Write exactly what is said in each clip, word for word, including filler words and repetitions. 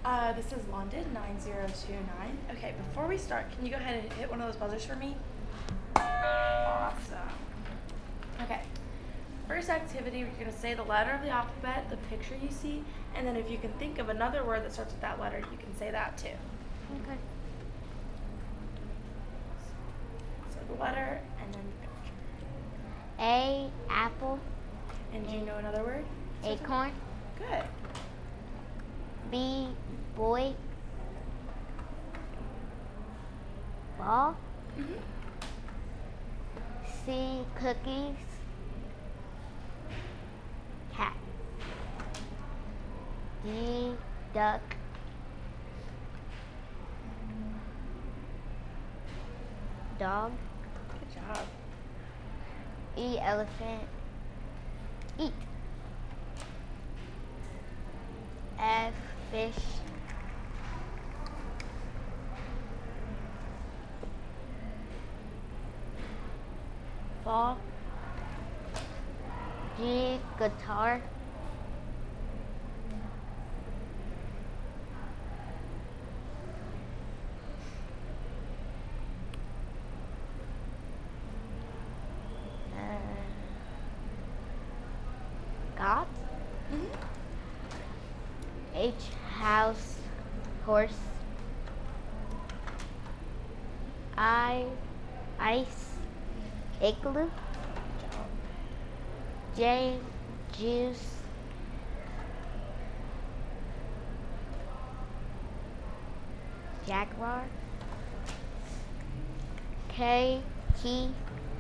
Uh, this is London, nine zero two nine. Okay, before we start, can you go ahead and hit one of those buzzers for me? Awesome. Okay. First activity, we're going to say the letter of the alphabet, the picture you see, and then if you can think of another word that starts with that letter, you can say that too. Okay. So the letter and then the picture. A, apple. And do you know another word? Acorn. Good. B, boy. Ball. Mm-hmm. C, cookies. Cat. D, duck. Dog. Good job. E, elephant. Eat. F, fish. Fall. G, guitar. Uh, God. Mm-hmm. H, house, horse. I, ice, igloo. J, juice. Jaguar. K, key.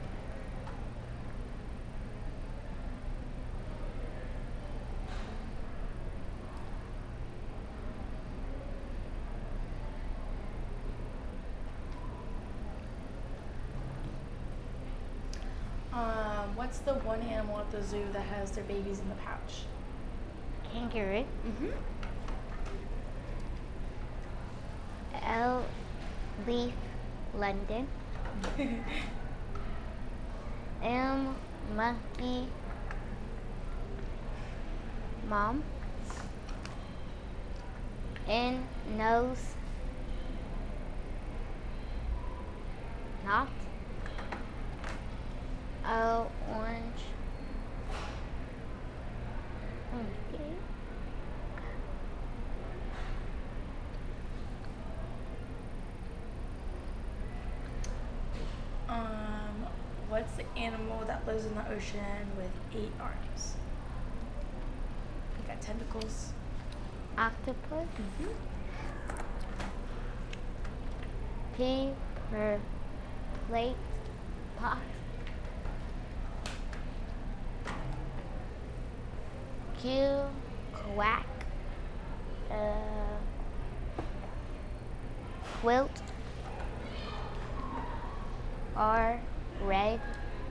Um, what's the one animal at the zoo that has their babies in the pouch? Kangaroo. Mm-hmm. L, leaf, London. M, monkey, mom. N, nose, not. O, orange. Okay. Um, what's the animal that lives in the ocean with eight arms? You got tentacles. Octopus. Mm-hmm. P, per plate, pot. Q, quack. Uh, quilt. R, red.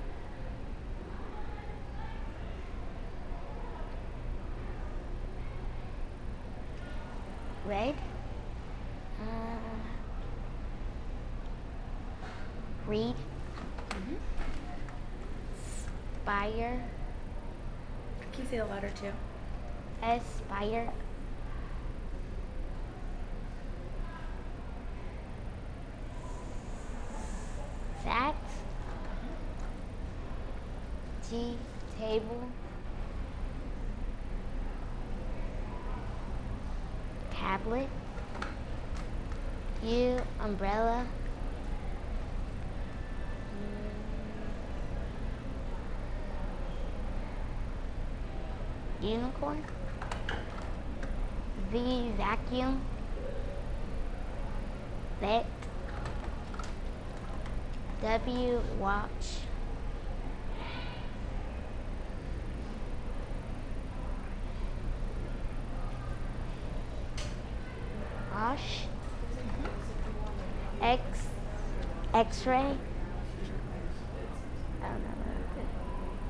Red. Uh, read. Mm-hmm. Spire. Can you say the letter too? S, spider. Sat. T, table. Tablet. U, umbrella. Mm. Unicorn. V, vacuum. Vet. W, watch. Wash. X, X-ray. I don't know what it is.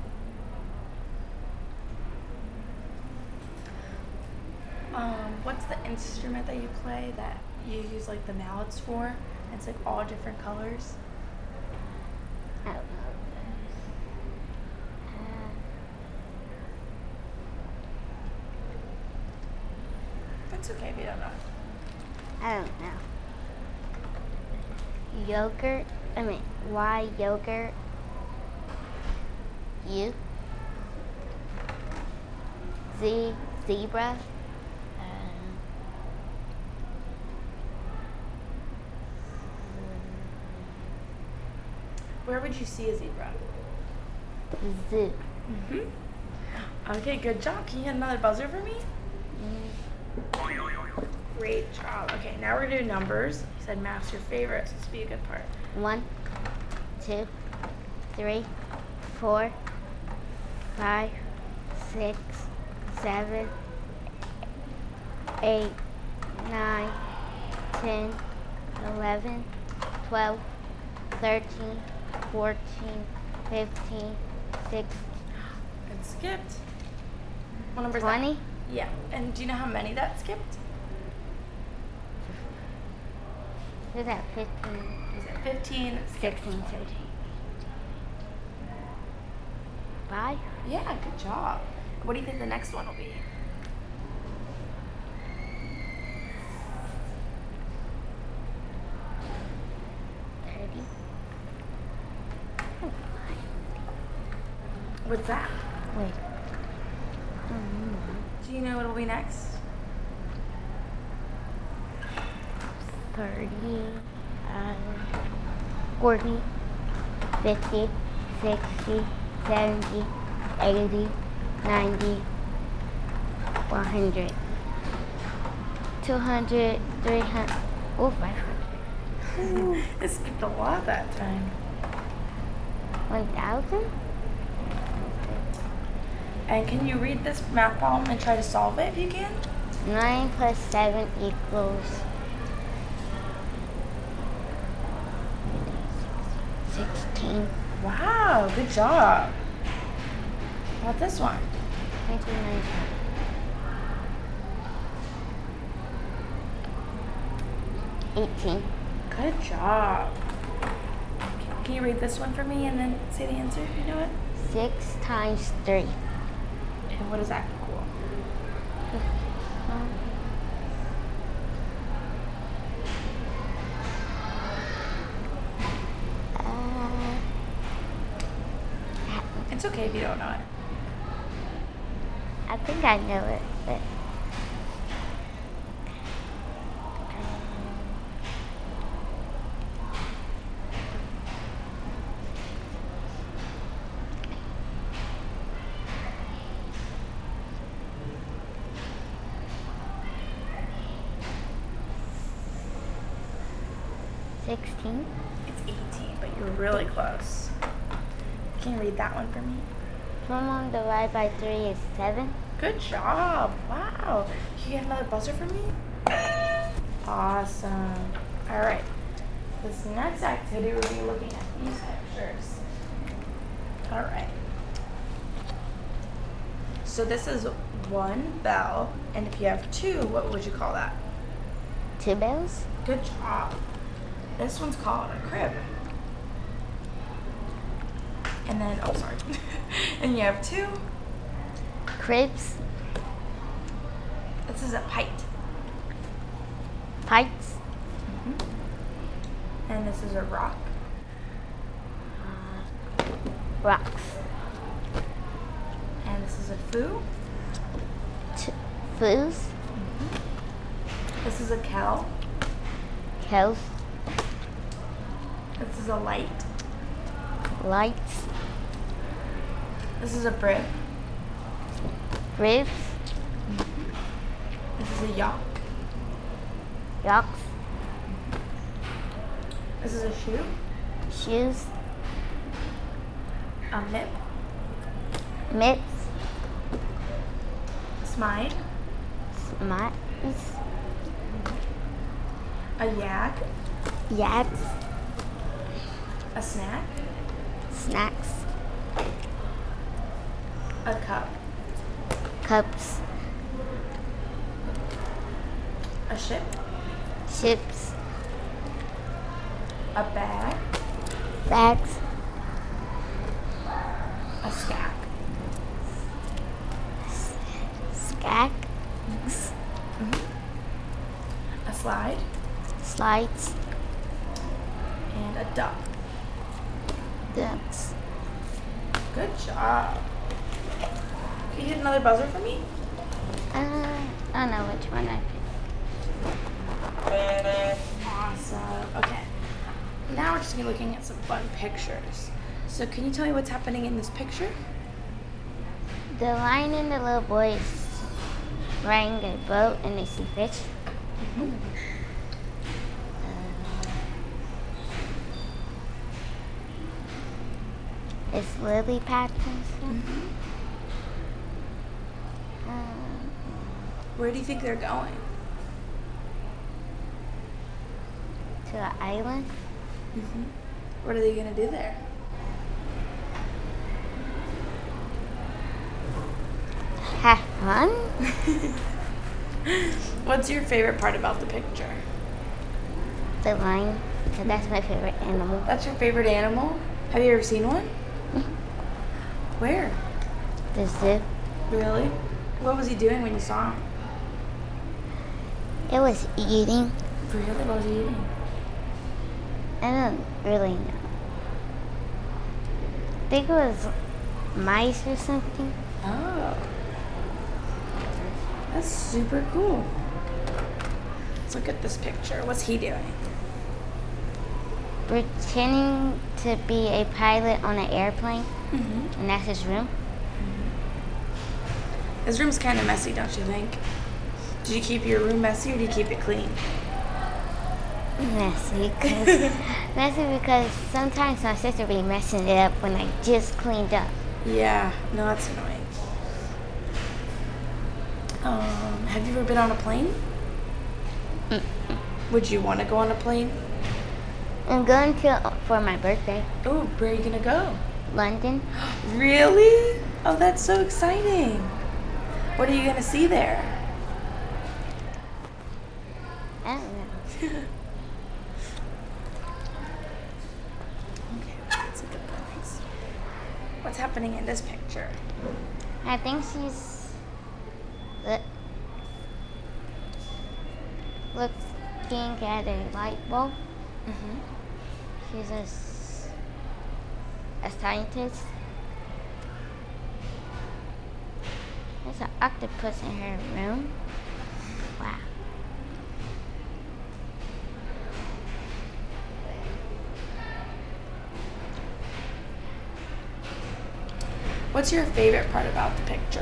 Um, what's the instrument that you play that you use like the mallets for? It's like all different colors. I don't know what it is. Uh, That's okay if you don't know. I don't know. Yogurt. I mean, Y yogurt. U. Z zebra. Um, Where would you see a zebra? zoo. Mhm. Okay, good job. Can you hit another buzzer for me? Great job. Okay, now we're gonna do numbers. You said math's your favorite, so this would be a good part. One, two, three, four, five, six, seven, eight, nine, ten, eleven, twelve, thirteen, fourteen, fifteen, sixteen, It skipped. What number is that? twenty. Yeah. And do you know how many that skipped? Who's that? fifteen, You said fifteen, sixteen, seventeen. Five? Yeah, good job. What do you think the next one will be? thirty. What's that? Wait. Um, Do you know what will be next? thirty, uh, forty, fifty, sixty, seventy, eighty, ninety, one hundred, two hundred, three hundred, oh, five hundred, It skipped a lot that time. one thousand? And can you read this math problem and try to solve it if you can? nine plus seven equals sixteen. Wow, good job. How about this one? twenty-nine. eighteen. Good job. Can you read this one for me and then say the answer if you know it? six times three. And what does that equal? Uh, It's okay if you don't know it. I think I know it, but sixteen. It's eighteen, but you're really close. Can you read that one for me? twenty-one divided by three is seven. Good job. Wow. Can you get another buzzer for me? Awesome. All right. This next activity, we're going to be looking at these pictures. All right. So this is one bell, and if you have two, what would you call that? Two bells. Good job. This one's called a crib. And then, oh, sorry. And you have two. Cribs. This is a pite. Pipes. And this is a rock. Uh, rocks. And this is a foo. T- foos. This is a cow. Cows. This is a light. Lights. This is a brim. Ribs. This is a yacht. Rocks. This is a shoe. Shoes. A mip. Mitts. Smide. Smites. A yak. Yaks. A snack. Snacks. A cup. Cups. A ship. Ships. A bag. Bags. A stack. Skacks. A slide. Slides. And a duck. Ducks. Good job. Can you hit another buzzer for me? Uh, I don't know which one I picked. Awesome. Okay. Now we're just gonna be looking at some fun pictures. So can you tell me what's happening in this picture? The lion and the little boy is riding a boat and they see fish. Mm-hmm. Uh, it's lily pads and stuff. Mm-hmm. Um, Where do you think they're going? to an island. Mm-hmm. What are they gonna do there? Have fun. What's your favorite part about the picture? The lion, 'cause that's my favorite animal. That's your favorite animal? Have you ever seen one? Where? The zoo. Really? What was he doing when you saw him? It was eating. Really? What was he eating? I don't really know. I think it was mice or something. Oh. That's super cool. Let's look at this picture. What's he doing? Pretending to be a pilot on an airplane, Mm-hmm. and that's his room. His room's kind of messy, don't you think? Do you keep your room messy or do you keep it clean? Messy, cause messy because sometimes my sister be messing it up when I just cleaned up. Yeah, no, that's annoying. Um, have you ever been on a plane? Mm. Would you want to go on a plane? I'm going to for my birthday, Oh, where are you gonna go? London. Really? Oh, that's so exciting. What are you gonna see there? I don't know. Okay, let's look at those. What's happening in this picture? I think she's look, looking at a light bulb. Mm-hmm. She's a, s- a scientist. There's an octopus in her room. Wow. What's your favorite part about the picture?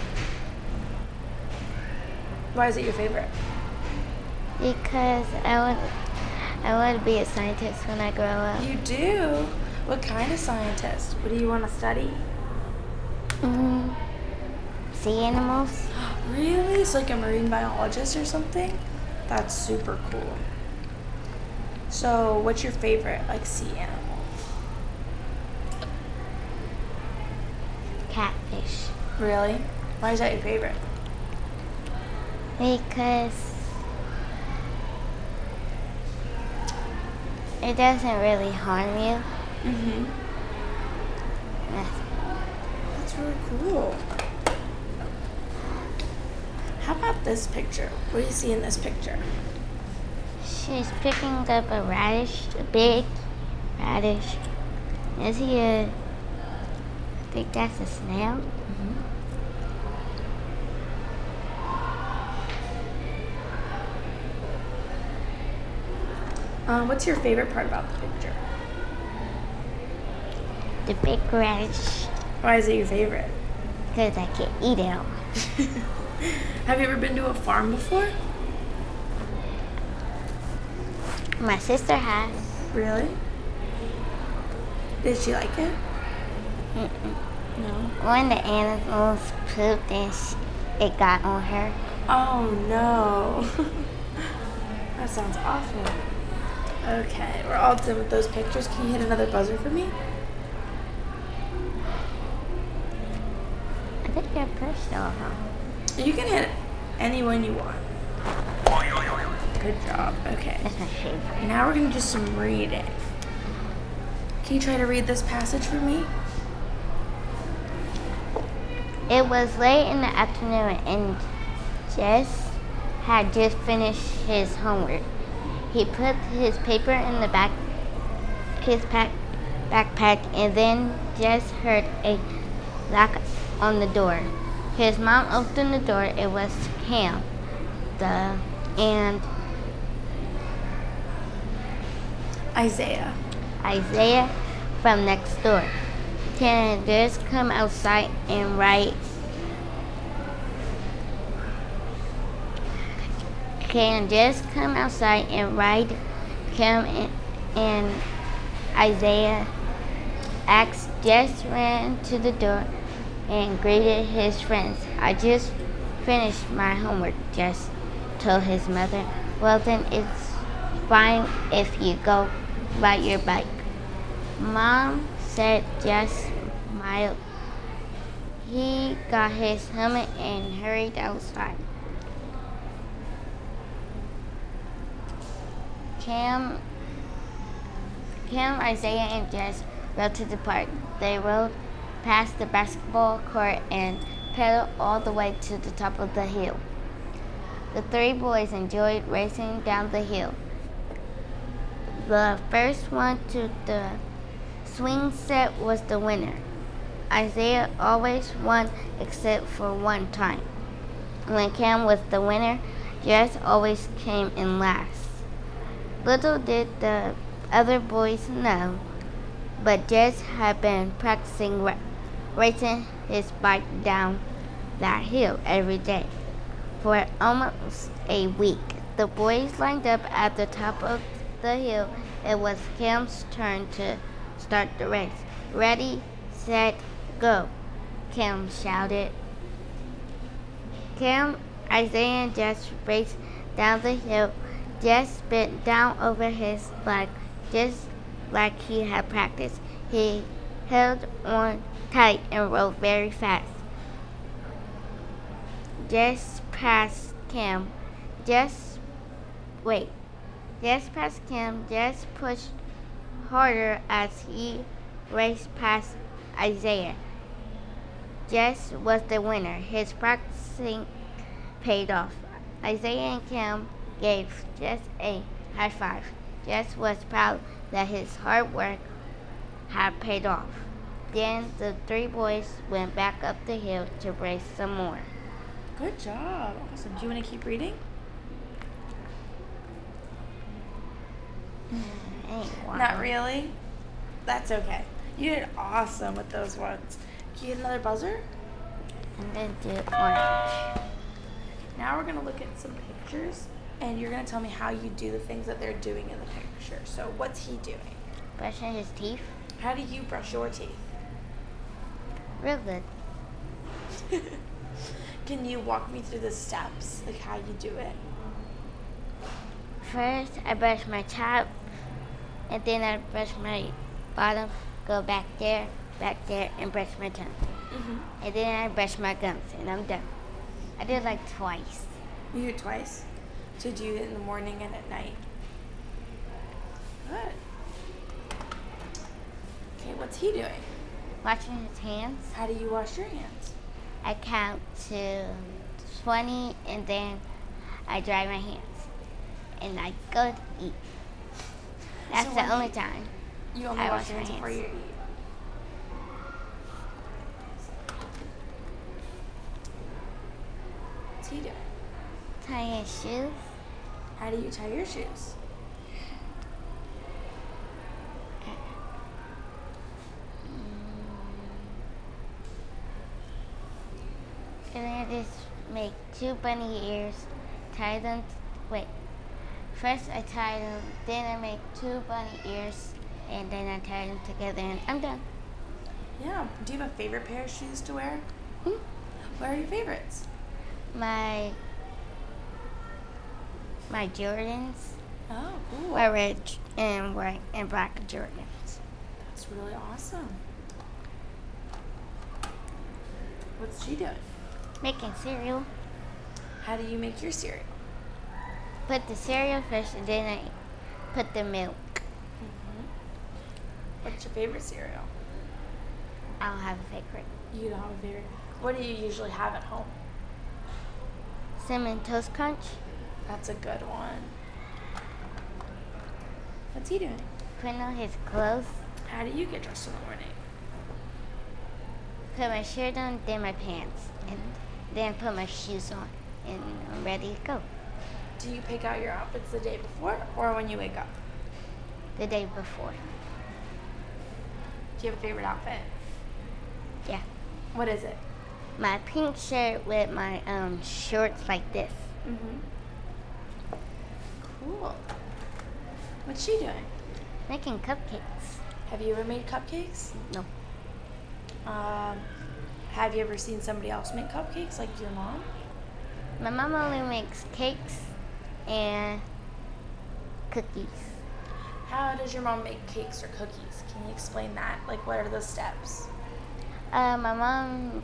Why is it your favorite? Because I want, I want to be a scientist when I grow up. You do? What kind of scientist? What do you want to study? Mm, sea animals. Really? It's like a marine biologist or something? That's super cool. So, what's your favorite, like, sea animal? Catfish. Really? Why is that your favorite? Because it doesn't really harm you. Mm-hmm. That's That's really cool. How about this picture? What do you see in this picture? She's picking up a radish, a big radish. Is he a, I think that's a snail. Um, what's your favorite part about the picture? The big radish, Why is it your favorite? because I can eat it all. Have you ever been to a farm before? My sister has. Really? Did she like it? Mm-mm. No. When the animals pooped and sh it got on her. Oh no. That sounds awful. Okay, we're all done with those pictures. Can you hit another buzzer for me? I think they're pushed over. You can hit any one you want. Good job. Okay. That's my favorite. Now we're going to do some reading. Can you try to read this passage for me? It was late in the afternoon and Jess had just finished his homework. He put his paper in the back his pack, backpack and then just heard a knock on the door. His mom opened the door. It was Cam. The and Isaiah. Isaiah from next door. Can just come outside and write. Can just come outside and ride Cam and, and Isaiah. Ax just ran to the door and greeted his friends. I just finished my homework, Jess told his mother. Well, then it's fine if you go ride your bike. Mom said Jess smiled. He got his helmet and hurried outside. Cam, Cam, Isaiah, and Jess rode to the park. They rode past the basketball court and pedaled all the way to the top of the hill. The three boys enjoyed racing down the hill. The first one to the swing set was the winner. Isaiah always won except for one time. When Cam was the winner, Jess always came in last. Little did the other boys know, but Jess had been practicing ra- racing his bike down that hill every day. For almost a week, the boys lined up at the top of the hill. It was Cam's turn to start the race. Ready, set, go, Cam shouted. Cam, Isaiah, and Jess raced down the hill. Jess bent down over his bike just like he had practiced. He held on tight and rode very fast. Jess passed Cam. Jess, wait. Jess passed Cam. Jess pushed harder as he raced past Isaiah. Jess was the winner. His practicing paid off. Isaiah and Cam gave Jess a high five. Jess was proud that his hard work had paid off. Then the three boys went back up the hill to race some more. Good job. Awesome. Do you want to keep reading? Not really? That's okay. You did awesome with those ones. Can you get another buzzer? And then do orange. Now we're going to look at some pictures, and you're going to tell me how you do the things that they're doing in the picture. So what's he doing? Brushing his teeth. How do you brush your teeth? Real good. Can you walk me through the steps, like how you do it? First, I brush my top, and then I brush my bottom, go back there, back there, and brush my tongue. Mm-hmm. And then I brush my gums, and I'm done. I did it like twice. You do it twice? So do you do it in the morning and at night? Good. Okay, what's he doing? Washing his hands. How do you wash your hands? I count to twenty, and then I dry my hands. And I go to eat. That's So the when only you- time. You only I wash wash your my hands before hands. you eat. What's he doing? Tie his shoes. How do you tie your shoes? And then I just make two bunny ears, tie them, wait. First I tie them, then I make two bunny ears, and then I tie them together, and I'm done. Yeah. Do you have a favorite pair of shoes to wear? Hmm? What are your favorites? My, my Jordans, Oh, cool. were red and white and black Jordans. That's really awesome. What's she doing? Making cereal. How do you make your cereal? Put the cereal first, and then I put the milk. What's your favorite cereal? I don't have a favorite. You don't have a favorite. What do you usually have at home? Cinnamon Toast Crunch. That's a good one. What's he doing? Putting on his clothes. How do you get dressed in the morning? Put my shirt on, then my pants, and then put my shoes on, and I'm ready to go. Do you pick out your outfits the day before or when you wake up? The day before. Do you have a favorite outfit? Yeah. What is it? My pink shirt with my um shorts like this. Mm-hmm. Cool. What's she doing? Making cupcakes. Have you ever made cupcakes? No. Um, have you ever seen somebody else make cupcakes, like your mom? My mom only makes cakes and cookies. How does your mom make cakes or cookies? Can you explain that? Like, what are the steps? Uh, my mom,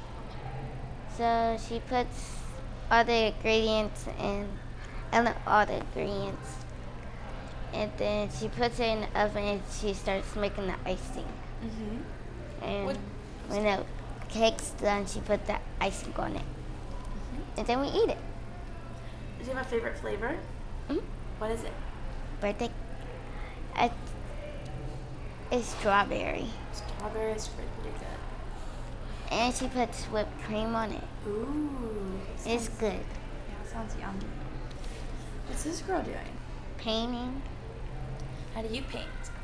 so she puts all the ingredients in, and not all the ingredients, and then she puts it in the oven and she starts making the icing. Mm-hmm. And What- when the cake's done, she put the icing on it, and then we eat it. Do you have a favorite flavor? Mm-hmm. What is it? Birthday. I, it's strawberry, Strawberry is pretty, pretty good. and she puts whipped cream on it. Ooh. It's sounds- good. Yeah, sounds yummy. What's this girl doing? Painting. How do you paint?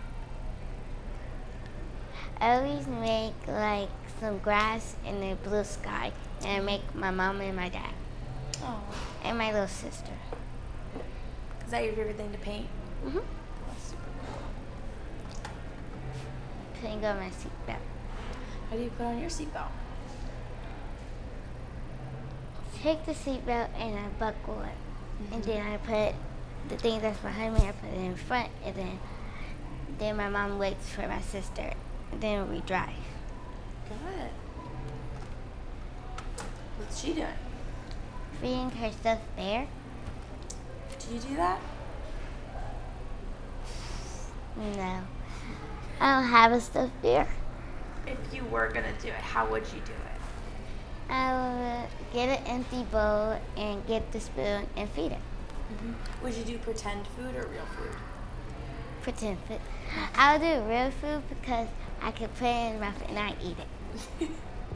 I always make like some grass in the blue sky, and I make my mom and my dad Oh. and my little sister. Is that your favorite thing to paint? Mm-hmm. That's super cool. Putting on my seatbelt. How do you put on your seatbelt? Take the seatbelt and I buckle it, and then I put the thing that's behind me. I put it in front, and then then my mom waits for my sister, and then we drive. Good. What's she doing? Feeding her stuffed bear. Do you do that? No, I don't have a stuffed bear. If you were gonna do it, how would you do it? I would get an empty bowl and get the spoon and feed it. Would you do pretend food or real food? Pretend food. I'll do real food because I can put it in my mouth and I eat it.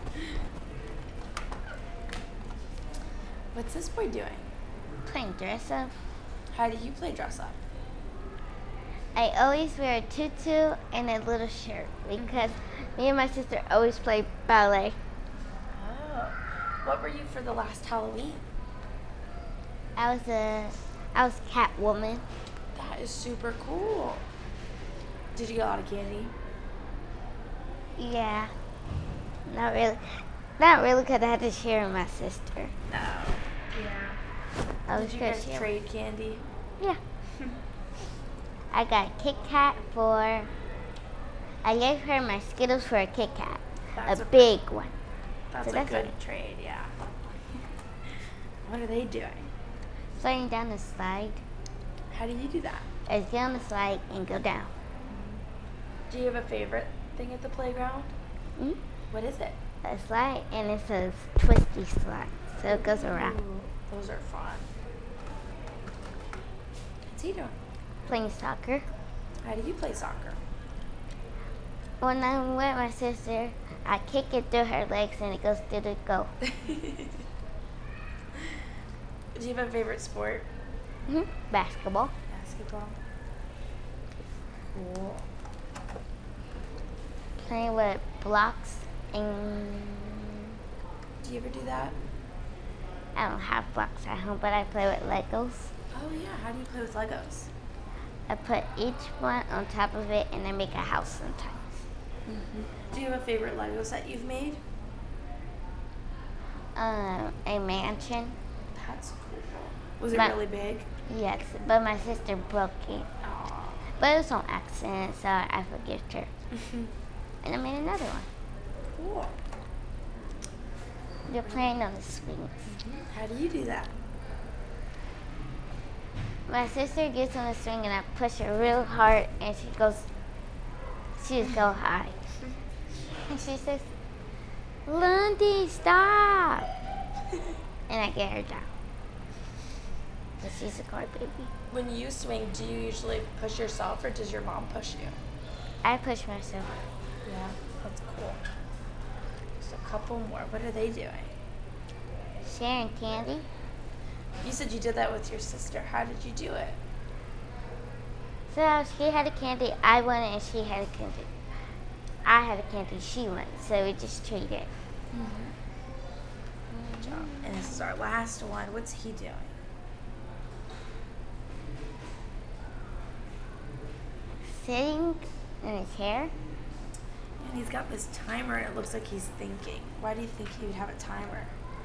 What's this boy doing? Playing dress up. How do you play dress up? I always wear a tutu and a little shirt because me and my sister always play ballet. Oh. What were you for the last Halloween? I was a, I was Catwoman. That is super cool. Did you get a lot of candy? Yeah, not really, not really because I had to share with my sister. No. Yeah. I Did was you gonna guys share. trade candy? Yeah. I got a Kit Kat for. I gave her my Skittles for a Kit Kat, That's a a- big one. That's So a that's good it. trade, yeah. What are they doing? Sliding down the slide. How do you do that? I just get on the slide and go down. Do you have a favorite thing at the playground? Mm? What is it? A slide, and it's a twisty slide, so it goes around. Ooh, those are fun. What's he doing? Playing soccer. How do you play soccer? When I'm with my sister, I kick it through her legs and it goes through the goal. Do you have a favorite sport? hmm Basketball. Basketball. Cool. Playing with blocks, and Do you ever do that? I don't have blocks at home, but I play with Legos. Oh yeah, how do you play with Legos? I put each one on top of it and I make a house sometimes. Do you have a favorite Lego set you've made? Um, a mansion. That's cool. Was it My- really big? Yes, but my sister broke it. Aw. But it was on accident, so I forgave her. And I made another one. Cool. You're playing on the swings. How do you do that? My sister gets on the swing and I push her real hard and she goes, she just go high. And she says, Lundy, stop. And I get her down. because she's a crybaby. When you swing, do you usually push yourself or does your mom push you? I push myself. Yeah, that's cool. Just a couple more. What are they doing? Sharing candy. You said you did that with your sister. How did you do it? So she had a candy, I won, and she had a candy. I had a candy, she won. So we just traded. Mm-hmm. Good job. And this is our last one. What's he doing? Sitting in his hair. And he's got this timer, and it looks like he's thinking. Why do you think he would have a timer?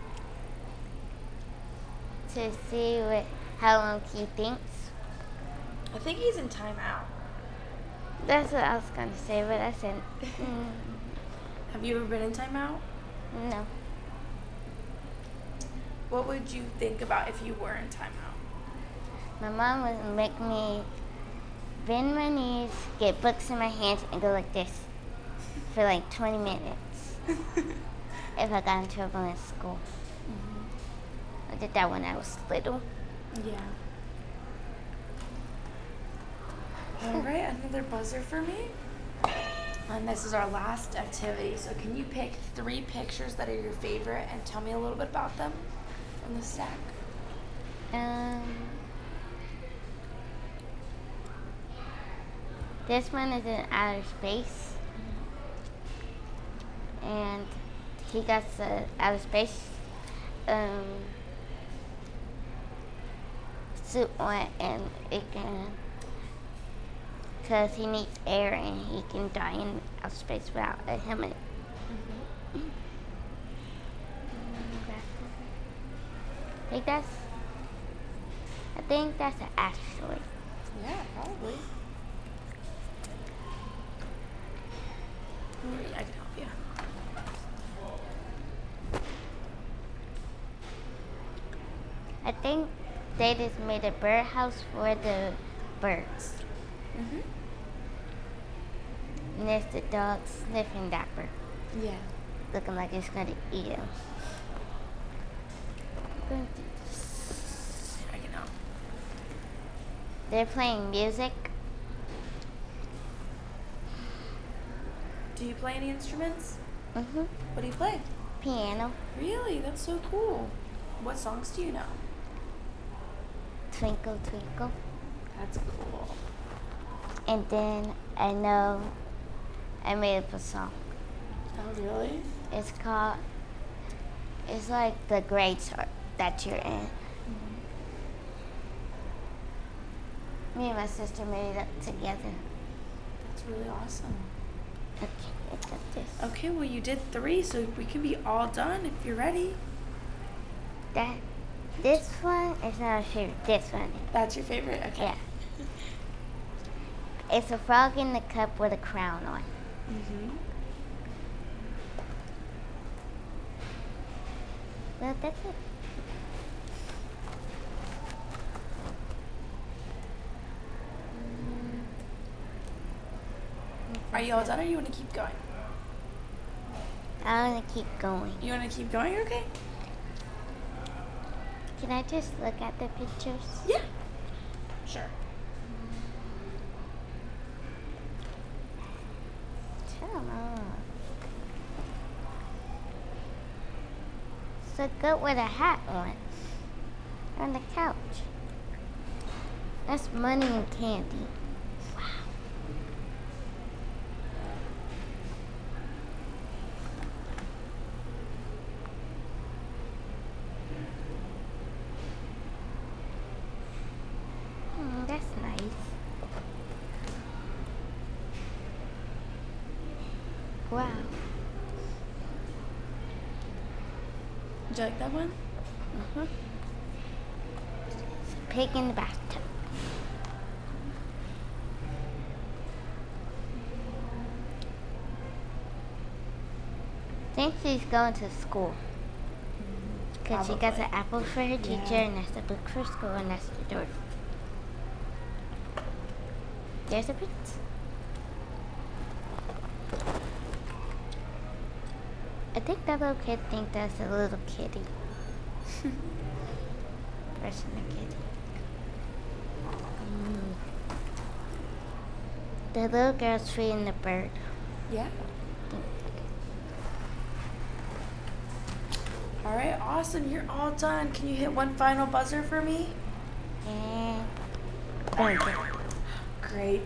To see what, how long he thinks. I think he's in timeout. That's what I was going to say, but I said, mm, Have you ever been in timeout? no. What would you think about if you were in timeout? My mom would make me bend my knees, get books in my hands, and go like this for like twenty minutes if I got in trouble in school. Mm-hmm. I did that when I was little. Yeah. All right, another buzzer for me. And this is our last activity. So can you pick three pictures that are your favorite and tell me a little bit about them from the stack? Um, this one is in outer space, and he got the outer space um, suit on, and it can, because he needs air and he can die in outer space without a helmet. Mm-hmm. I think that's, I think that's an asteroid. Yeah, probably. I can help you. I think they just made a birdhouse for the birds. Mm-hmm. And there's the dog sniffing that bird, Yeah. looking like it's going to eat him. I can help. They're playing music. Do you play any instruments? Mm-hmm. What do you play? Piano. Really? That's so cool. What songs do you know? Twinkle, twinkle. That's cool. And then I know I made up a song. Oh, really? It's called, it's like the grades are, that you're in. Mm-hmm. Me and my sister made it up together. That's really awesome. Okay, I got this. Okay, well, you did three, so we can be all done if you're ready. That, this one is not my favorite. This one. That's your favorite? Okay. Yeah. It's a frog in the cup with a crown on. Mm-hmm. Well, that's it. Are you all done, or you want to keep going? I want to keep going. You want to keep going? Okay. Can I just look at the pictures? Yeah. Sure. Come on. So good with a hat on. On the couch. That's money and candy. Wow. Hmm, that's nice. Wow. Did you like that one? Mm-hmm. Pig in the bathtub. Think she's going to school. Because she got Probably. the apple for her teacher, Yeah. and that's the book for school, and that's the door. There's a prince. I think that little kid thinks that's a little kitty. Person a kitty. The little girl's feeding the bird. Yeah. All right, awesome. You're all done. Can you hit one final buzzer for me? And Great.